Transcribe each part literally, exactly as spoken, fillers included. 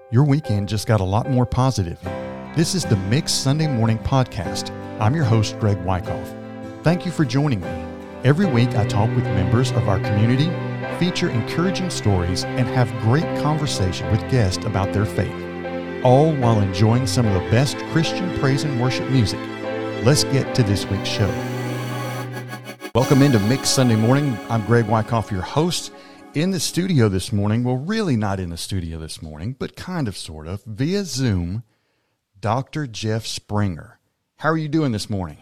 Your weekend just got a lot more positive. This is the Mixed Sunday Morning Podcast. I'm your host, Greg Wyckoff. Thank you for joining me. Every week I talk with members of our community, feature encouraging stories, and have great conversation with guests about their faith, all while enjoying some of the best Christian praise and worship music. Let's get to this week's show. Welcome into Mixed Sunday Morning. I'm Greg Wyckoff, your host. In the studio this morning, well, really not in the studio this morning, but kind of, sort of, via Zoom, Doctor Jeff Springer. How are you doing this morning?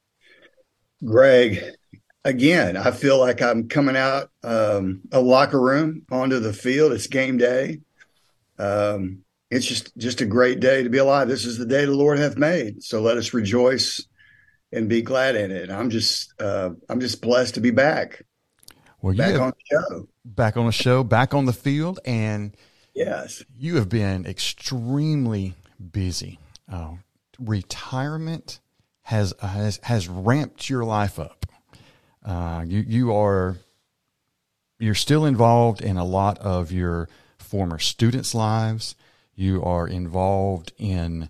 Greg, again, I feel like I'm coming out um, a locker room onto the field. It's game day. Um, it's just, just a great day to be alive. This is the day the Lord hath made. So let us rejoice and be glad in it. I'm just, uh, I'm just blessed to be back. Well, back have, on the show. Back on the show, back on the field, and yes, you have been extremely busy. Uh, retirement has has has ramped your life up. Uh, you you are you're still involved in a lot of your former students' lives. You are involved in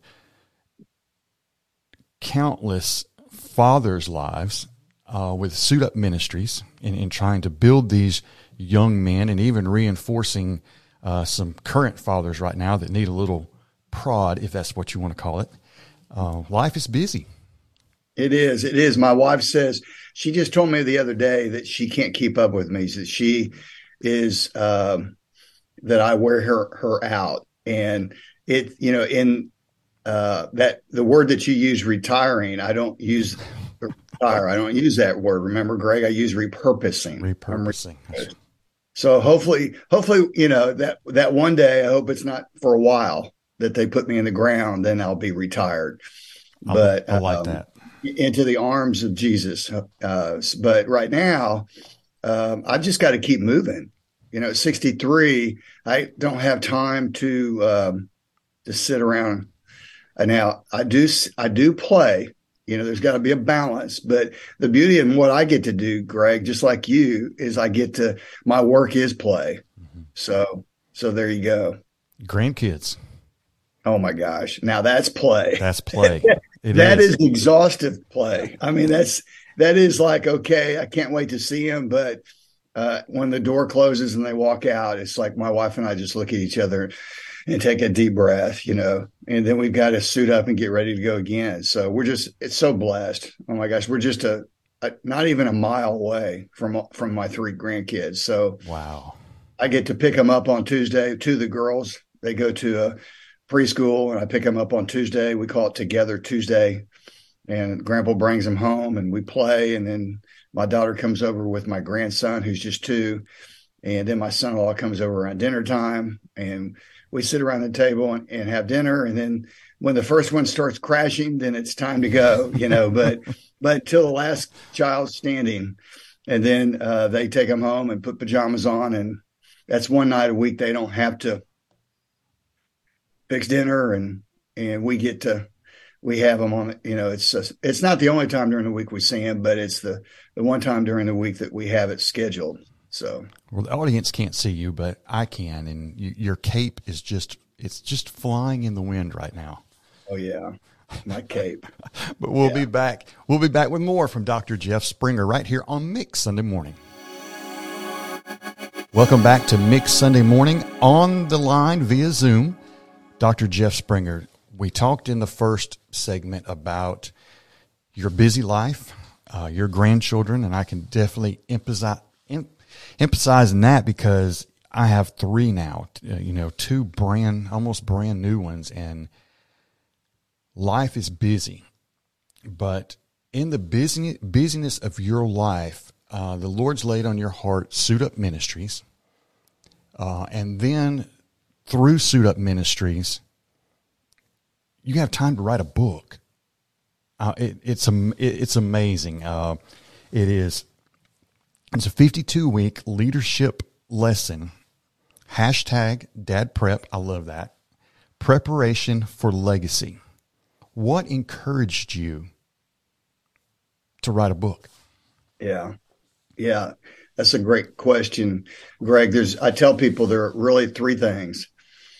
countless fathers' lives uh, with Suit Up Ministries in, in trying to build these young men, and even reinforcing uh, some current fathers right now that need a little prod, if that's what you want to call it. Uh, life is busy. It is. It is. My wife says, she just told me the other day that she can't keep up with me. That she is, um, that I wear her, her out. And it, you know, in uh, that, the word that you use, retiring, I don't use retire. I don't use that word. Remember, Greg, I use repurposing. Repurposing. So hopefully, hopefully, you know, that, that one day, I hope it's not for a while that they put me in the ground, then I'll be retired. I, but I like um, that. Into the arms of Jesus. Uh, but right now, um, I've just got to keep moving. You know, at sixty-three, I don't have time to, um, to sit around. And now I do, I do play. You know, there's got to be a balance, but the beauty in what I get to do, Greg, just like you, is I get to, my work is play. Mm-hmm. So, so there you go. Grandkids. Oh my gosh. Now that's play. That's play. It that is. is exhaustive play. I mean, that's, that is like, okay, I can't wait to see him. But uh, when the door closes and they walk out, it's like my wife and I just look at each other and take a deep breath, you know, and then we've got to suit up and get ready to go again. So we're just, it's so blessed. Oh my gosh. We're just a, a not even a mile away from, from my three grandkids. So wow. I get to pick them up on Tuesday. Two of the girls, they go to a preschool, and I pick them up on Tuesday. We call it Together Tuesday, and Grandpa brings them home and we play. And then my daughter comes over with my grandson, who's just two. And then my son-in-law comes over around dinner time, and we sit around the table and, and have dinner. And then when the first one starts crashing, then it's time to go, you know, but, but till the last child's standing, and then uh, they take them home and put pajamas on. And that's one night a week. They don't have to fix dinner, and, and we get to, we have them on, you know, it's, just, it's not the only time during the week we see them, but it's the, the one time during the week that we have it scheduled. So, well, the audience can't see you, but I can, and you, your cape is just, it's just flying in the wind right now. Oh yeah. My cape. But we'll yeah. be back. We'll be back with more from Doctor Jeff Springer right here on Mixed Sunday Morning. Welcome back to Mixed Sunday Morning. On the line via Zoom, Doctor Jeff Springer. We talked in the first segment about your busy life, uh, your grandchildren, and I can definitely emphasize, em- emphasize in that because I have three now, uh, you know, two brand, almost brand new ones, and life is busy. But in the busy, busyness of your life, uh, the Lord's laid on your heart Suit Up Ministries, uh, and then through Suit Up Ministries, you have time to write a book. Uh, it, it's it, it's amazing. Uh, it is. It's a fifty-two week leadership lesson. Hashtag Dad Prep. I love that. Preparation for legacy. What encouraged you to write a book? Yeah, yeah, that's a great question, Greg. There's, I tell people there are really three things.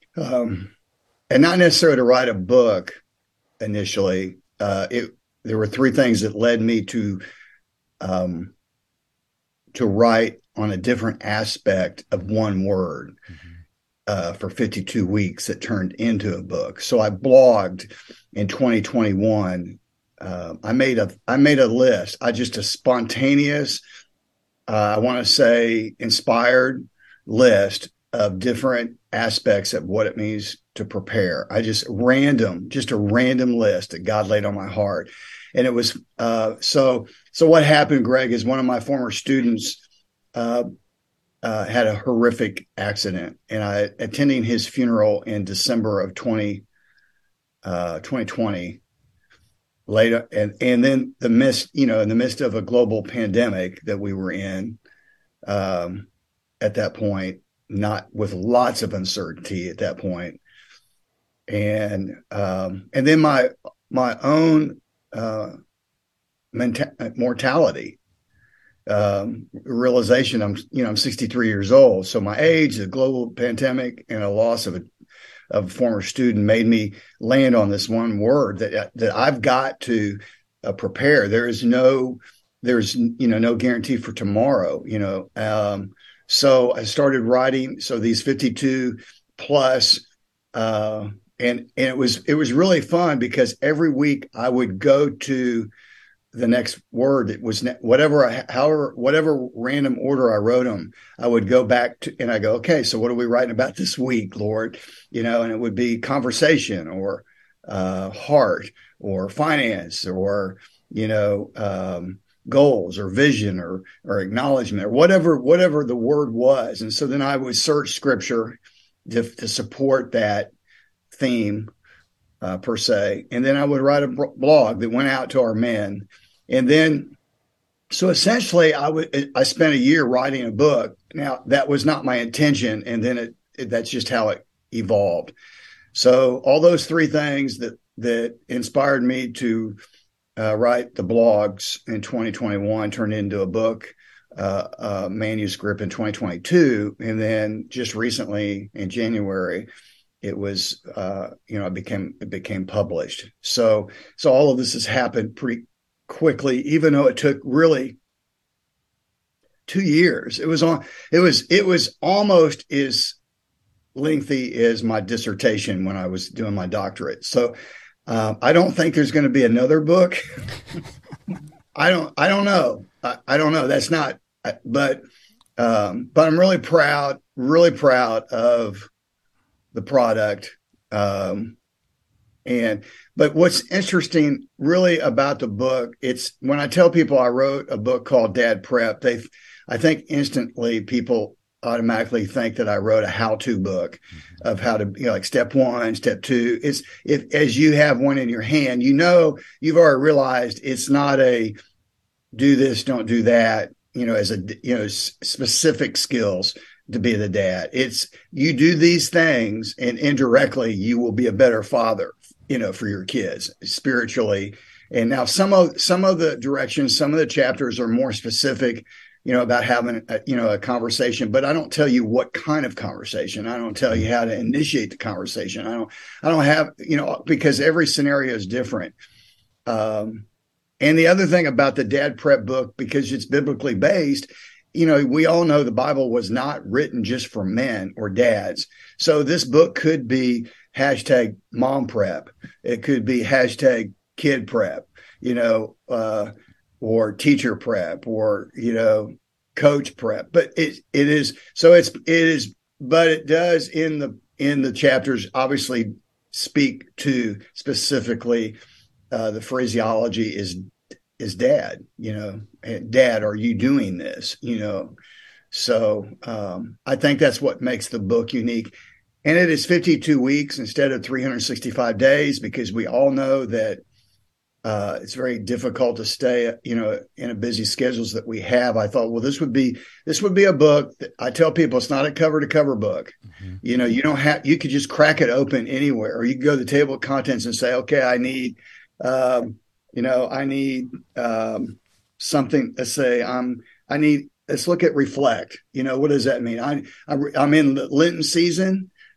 um, and not necessarily to write a book initially. Uh, it there were three things that led me to um, to write on a different aspect of one word mm-hmm. uh, for fifty-two weeks that turned into a book. So I blogged in twenty twenty-one. Uh, I made a I made a list. I just a spontaneous, uh, I want to say inspired list of different aspects of what it means to prepare. I just random, just a random list that God laid on my heart. And it was, uh, so, so what happened, Greg, is one of my former students, uh, uh, had a horrific accident, and I attending his funeral in December of twenty, uh, twenty twenty later. And, and then the midst, you know, in the midst of a global pandemic that we were in, um, at that point, not with lots of uncertainty at that point. And, um, and then my, my own, uh, menta- mortality, um, realization I'm, you know, I'm sixty-three years old. So my age, the global pandemic, and a loss of a, of a former student made me land on this one word that, that I've got to uh, prepare. There is no, there's, you know, no guarantee for tomorrow, you know, um, so I started writing. So these fifty-two plus, uh, and and it was it was really fun because every week I would go to the next word. It was whatever, I, however, whatever random order I wrote them. I would go back to and I go, okay, so what are we writing about this week, Lord? You know, and it would be conversation or uh, heart or finance or you know. Um, goals or vision or or acknowledgement or whatever whatever the word was. And so then I would search scripture to, to support that theme uh, per se, and then I would write a blog that went out to our men. And then so essentially I would I spent a year writing a book. Now that was not my intention, and then it, it that's just how it evolved. So all those three things that that inspired me to Uh, write the blogs in twenty twenty-one turned into a book, uh, uh, manuscript in twenty twenty-two. And then just recently in January, it was, uh, you know, it became, it became published. So, so all of this has happened pretty quickly, even though it took really two years. It was on, it was, it was almost as lengthy as my dissertation when I was doing my doctorate. So, Uh, I don't think there's going to be another book. I don't. I don't know. I, I don't know. That's not. But um, but I'm really proud. Really proud of the product. Um, and but what's interesting, really, about the book, it's when I tell people I wrote a book called Dad Prep, they, I think instantly people automatically think that I wrote a how-to book of how to, you know, like step one, step two. It's if as you have one in your hand, you know, you've already realized it's not a do this, don't do that, you know, as a, you know, s- specific skills to be the dad. It's you do these things and indirectly you will be a better father, you know, for your kids spiritually. And now some of, some of the directions, some of the chapters are more specific, you know, about having, a, you know, a conversation, but I don't tell you what kind of conversation. I don't tell you how to initiate the conversation. I don't, I don't have, you know, because every scenario is different. Um, and the other thing about the Dad Prep book, because it's biblically based, you know, we all know the Bible was not written just for men or dads. So this book could be hashtag mom prep. It could be hashtag kid prep, you know, uh, or teacher prep, or, you know, coach prep. But it it is so it's it is, but it does in the in the chapters obviously speak to specifically uh, the phraseology is is dad, you know, dad, are you doing this? You know, so um, I think that's what makes the book unique. And it is fifty-two weeks instead of three hundred sixty-five days, because we all know that Uh, it's very difficult to stay, you know, in a busy schedules that we have. I thought, well, this would be this would be a book that I tell people it's not a cover to cover book. Mm-hmm. You know, you don't have you could just crack it open anywhere, or you can go to the table of contents and say, okay, I need, um, you know, I need um, something. Let's say I'm I need. Let's look at reflect. You know, what does that mean? I, I I'm in the Lenten season.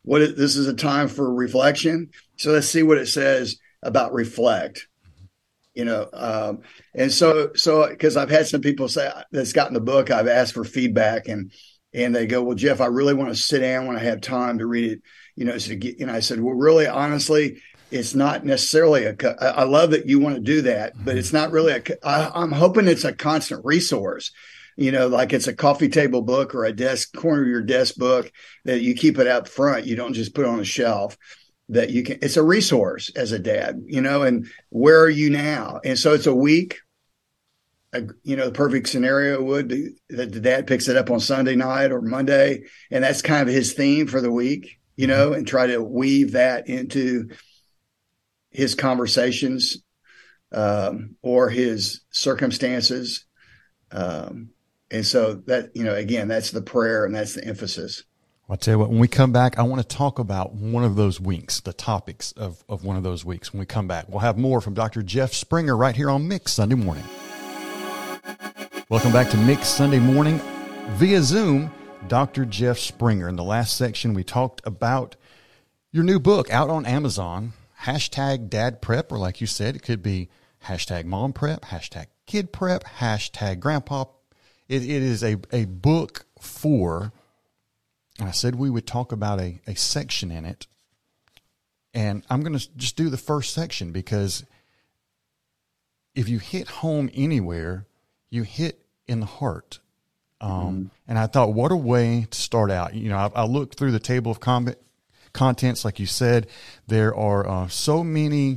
what it, this is a time for reflection. So let's see what it says about reflect. You know, um, and so so because I've had some people say that's gotten the book, I've asked for feedback, and and they go, well, Jeff, I really want to sit down when I have time to read it. You know, so get, you know, I said, well, really, honestly, it's not necessarily a. I love that you want to do that, but it's not really a. I, I'm hoping it's a constant resource. You know, like it's a coffee table book or a desk corner of your desk book that you keep it out front. You don't just put it on a shelf. That you can, it's a resource as a dad, you know, and where are you now? And so it's a week, a, you know, the perfect scenario would be that the dad picks it up on Sunday night or Monday. And that's kind of his theme for the week, you know, and try to weave that into his conversations um, or his circumstances. Um, and so that, you know, again, that's the prayer and that's the emphasis. I'll tell you what, when we come back, I want to talk about one of those weeks, the topics of, of one of those weeks. When we come back, we'll have more from Doctor Jeff Springer right here on Mix Sunday Morning. Welcome back to Mix Sunday Morning via Zoom. Doctor Jeff Springer. In the last section, we talked about your new book out on Amazon, hashtag Dad Prep, or like you said, it could be hashtag Mom Prep, hashtag Kid Prep, hashtag Grandpa. It, it is a, a book for... And I said we would talk about a, a section in it. And I'm going to just do the first section because if you hit home anywhere, you hit in the heart. Um, mm-hmm. And I thought, what a way to start out. You know, I, I looked through the table of com- contents, like you said. There are uh, so many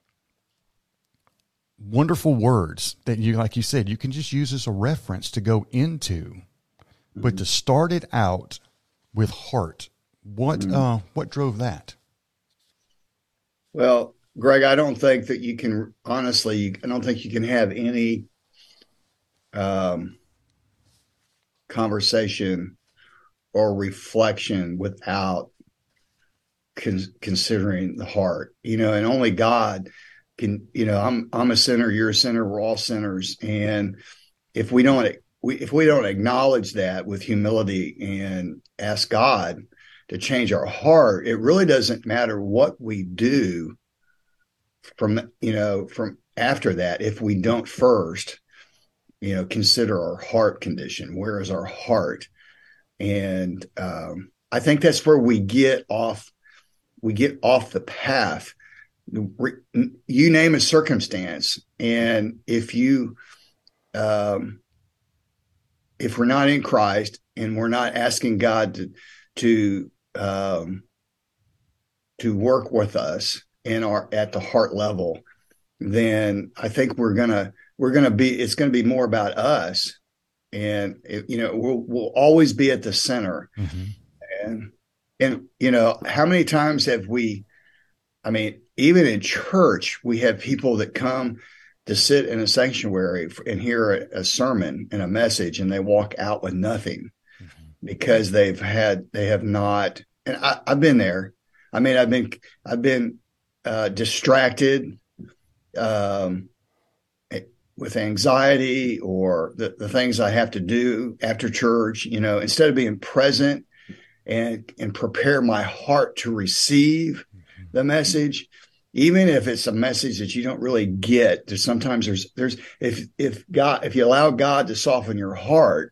wonderful words that you, like you said, you can just use as a reference to go into. Mm-hmm. But to start it out with heart, what mm. uh, what drove that? Well, Greg, I don't think that you can honestly. I don't think you can have any um, conversation or reflection without con- considering the heart. You know, and only God can. You know, I'm I'm a sinner. You're a sinner. We're all sinners, and if we don't. We, if we don't acknowledge that with humility and ask God to change our heart, it really doesn't matter what we do from, you know, from after that. If we don't first, you know, consider our heart condition, where is our heart? And um, I think that's where we get off, we get off the path. You name a circumstance. And if you, um, if we're not in Christ and we're not asking God to to um, to work with us in our at the heart level, then I think we're gonna we're gonna be it's gonna be more about us, and it, you know we'll we'll always be at the center, mm-hmm. and and you know how many times have we? I mean, even in church, we have people that come to sit in a sanctuary and hear a, a sermon and a message, and they walk out with nothing mm-hmm. because they've had, they have not, and I, I've been there. I mean, I've been, I've been uh, distracted um, with anxiety or the, the things I have to do after church, you know, instead of being present and, and prepare my heart to receive mm-hmm. the message. Even if it's a message that you don't really get, there's sometimes there's, there's, if, if God, if you allow God to soften your heart,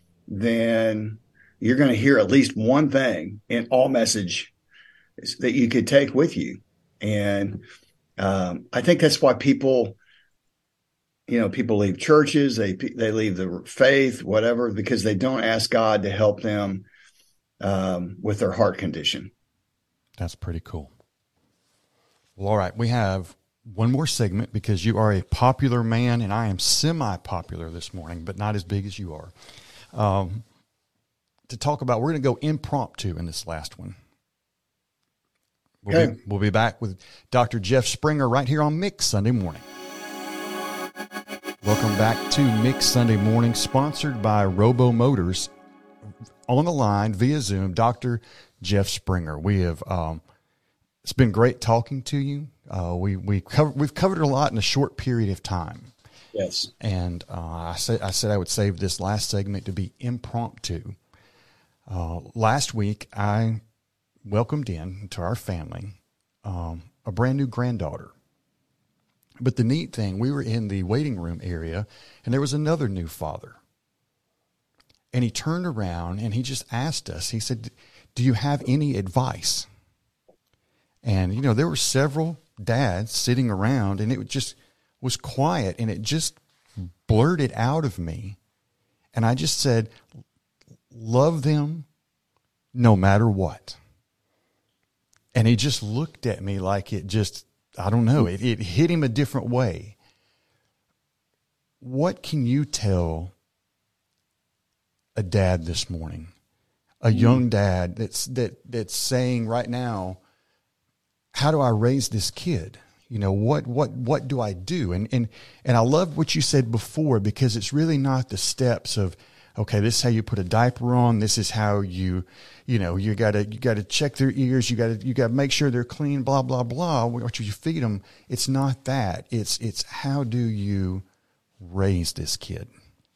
then you're going to hear at least one thing in all message that you could take with you. And um, I think that's why people, you know, people leave churches, they, they leave the faith, whatever, because they don't ask God to help them um, with their heart condition. That's pretty cool. Well, all right, we have one more segment because you are a popular man and I am semi-popular this morning, but not as big as you are. Um, to talk about, we're going to go impromptu in this last one. We'll, okay. be, we'll be back with Doctor Jeff Springer right here on Mix Sunday Morning. Welcome back to Mix Sunday Morning, sponsored by Robo Motors. On the line via Zoom, Doctor Jeff Springer. We have... Um, It's been great talking to you. Uh, we we cover, we've covered a lot in a short period of time. Yes. And uh, I said I said I would save this last segment to be impromptu. Uh, last week I welcomed in to our family um, a brand new granddaughter. But the neat thing, we were in the waiting room area, and there was another new father. And he turned around and he just asked us, he said, do you have any advice? And, you know, there were several dads sitting around, and it just was quiet, and it just blurted out of me. And I just said, love them no matter what. And he just looked at me like it just, I don't know, it, it hit him a different way. What can you tell a dad this morning, a young dad that's, that, that's saying right now, how do I raise this kid? You know, what, what, what do I do? And, and, and I love what you said before, because it's really not the steps of, okay, this is how you put a diaper on. This is how you, you know, you gotta, you gotta check their ears. You gotta, you gotta make sure they're clean, blah, blah, blah. What you feed them. It's not that. It's, it's how do you raise this kid?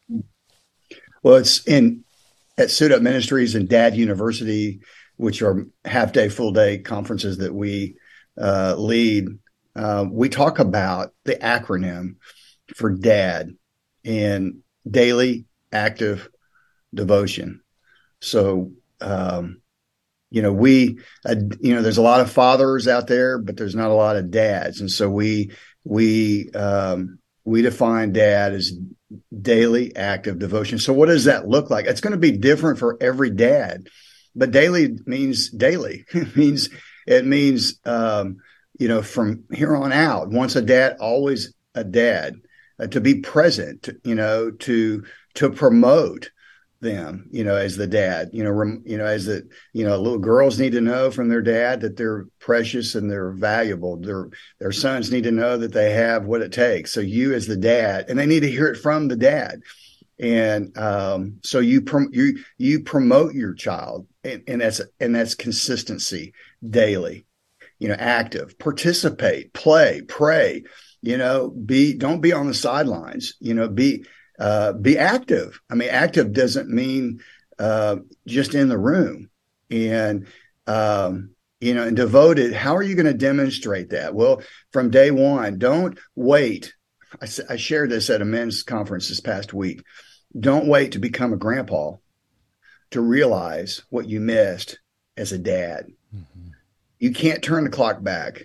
Well, it's in at Suit Up Ministries and Dad University, which are half day, full day conferences that we uh, lead. Uh, we talk about the acronym for DAD in daily active devotion. So, um, you know, we, uh, you know, there's a lot of fathers out there, but there's not a lot of dads. And so we, we, um, we define dad as daily active devotion. So what does that look like? It's going to be different for every dad, but daily means daily. It means, it means, um, you know, from here on out, once a dad, always a dad, uh, to be present, you know, to, to promote them, you know, as the dad, you know, rem, you know, as the, you know, little girls need to know from their dad that they're precious and they're valuable. Their, their sons need to know that they have what it takes. So you as the dad, and they need to hear it from the dad. And, um, so you, prom- you, you promote your child, and, and that's, and that's consistency daily, you know, active, participate, play, pray, you know, be, don't be on the sidelines, you know, be, Uh, be active. I mean, active doesn't mean uh, just in the room. And, um, you know, and devoted, how are you going to demonstrate that? Well, from day one, don't wait. I, I shared this at a men's conference this past week. Don't wait to become a grandpa to realize what you missed as a dad. Mm-hmm. You can't turn the clock back.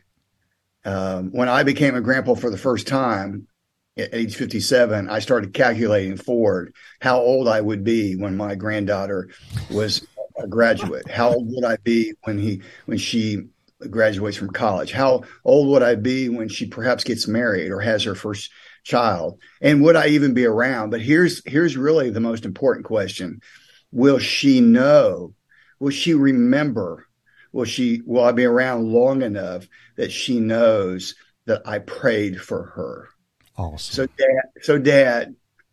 Um, when I became a grandpa for the first time, at age fifty-seven, I started calculating forward how old I would be when my granddaughter was a graduate. How old would I be when he, when she graduates from college? How old would I be when she perhaps gets married or has her first child? And would I even be around? But here's, here's really the most important question. Will she know? Will she remember? Will she, will I be around long enough that she knows that I prayed for her? Awesome. So dad, so dad,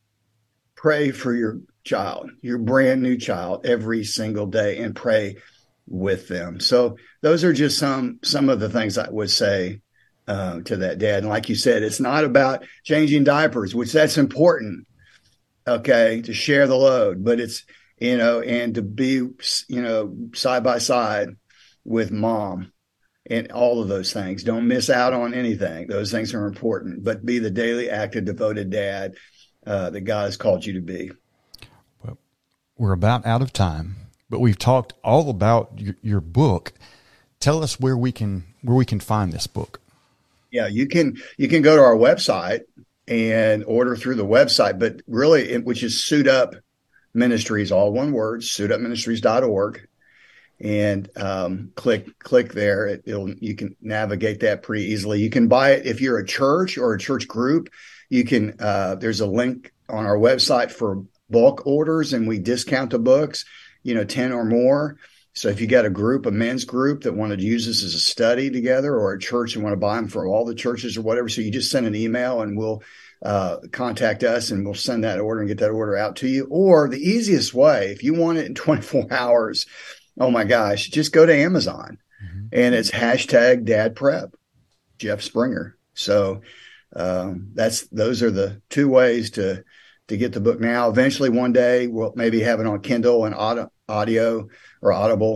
pray for your child, your brand new child, every single day, and pray with them. So those are just some, some of the things I would say uh, to that dad. And like you said, it's not about changing diapers, which that's important. Okay. To share the load, but it's, you know, and to be, you know, side by side with mom. And all of those things. Don't miss out on anything. Those things are important, but be the daily active, devoted dad uh, that God has called you to be. Well, we're about out of time, but we've talked all about your, your book. Tell us where we can where we can find this book. Yeah, you can you can go to our website and order through the website, but really, which is Suit Up Ministries, all one word, suit up ministries dot org. And um, click click there. It, it'll you can navigate that pretty easily. You can buy it if you're a church or a church group. You can. Uh, there's a link on our website for bulk orders, and we discount the books. You know, ten or more. So if you got a group, a men's group that wanted to use this as a study together, or a church and want to buy them for all the churches or whatever, so you just send an email and we'll uh, contact us and we'll send that order and get that order out to you. Or the easiest way, if you want it in twenty-four hours. Oh my gosh, just go to Amazon mm-hmm. and it's hashtag dad prep, Jeff Springer. So um, that's, those are the two ways to, to get the book now. Eventually one day we'll maybe have it on Kindle and audio, audio or Audible,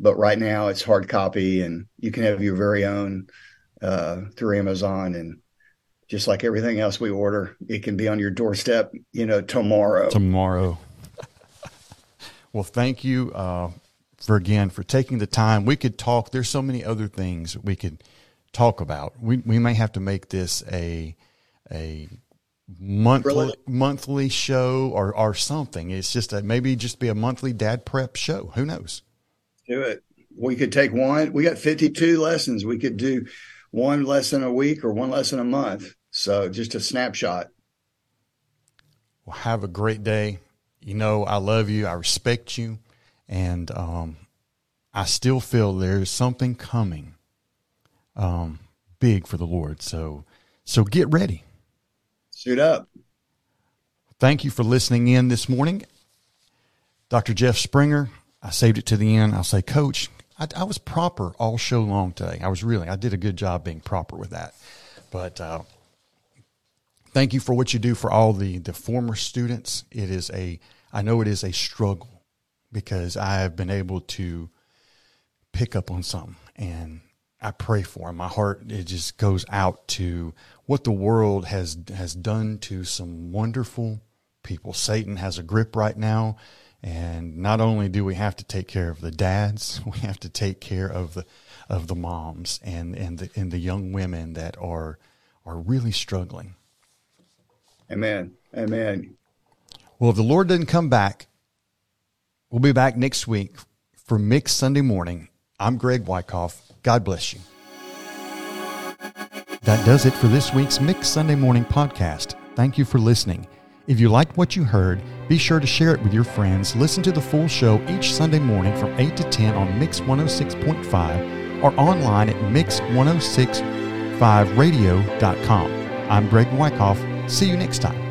but right now it's hard copy, and you can have your very own uh, through Amazon. And just like everything else we order, it can be on your doorstep, you know, tomorrow. Tomorrow. Well, thank you uh, for, again, for taking the time. We could talk. There's so many other things we could talk about. We we may have to make this a a monthly really? monthly show or or something. It's just a, maybe just be a monthly dad prep show. Who knows? Do it. We could take one. We got fifty-two lessons. We could do one lesson a week or one lesson a month. So just a snapshot. Well, have a great day. You know, I love you. I respect you. And um, I still feel there's something coming um, big for the Lord. So, so get ready. Suit up. Thank you for listening in this morning. Doctor Jeff Springer, I saved it to the end. I'll say, Coach, I, I was proper all show long today. I was really, I did a good job being proper with that. But uh, thank you for what you do for all the, the former students. It is a, I know it is a struggle because I have been able to pick up on something, and I pray for them. My heart, it just goes out to what the world has, has done to some wonderful people. Satan has a grip right now. And not only do we have to take care of the dads, we have to take care of the, of the moms and, and the, and the young women that are, are really struggling. Amen. Amen. Well, if the Lord doesn't come back, we'll be back next week for Mixed Sunday Morning. I'm Greg Wyckoff. God bless you. That does it for this week's Mixed Sunday Morning podcast. Thank you for listening. If you liked what you heard, be sure to share it with your friends. Listen to the full show each Sunday morning from eight to ten on Mix one oh six point five or online at mix one oh six five radio dot com. I'm Greg Wyckoff. See you next time.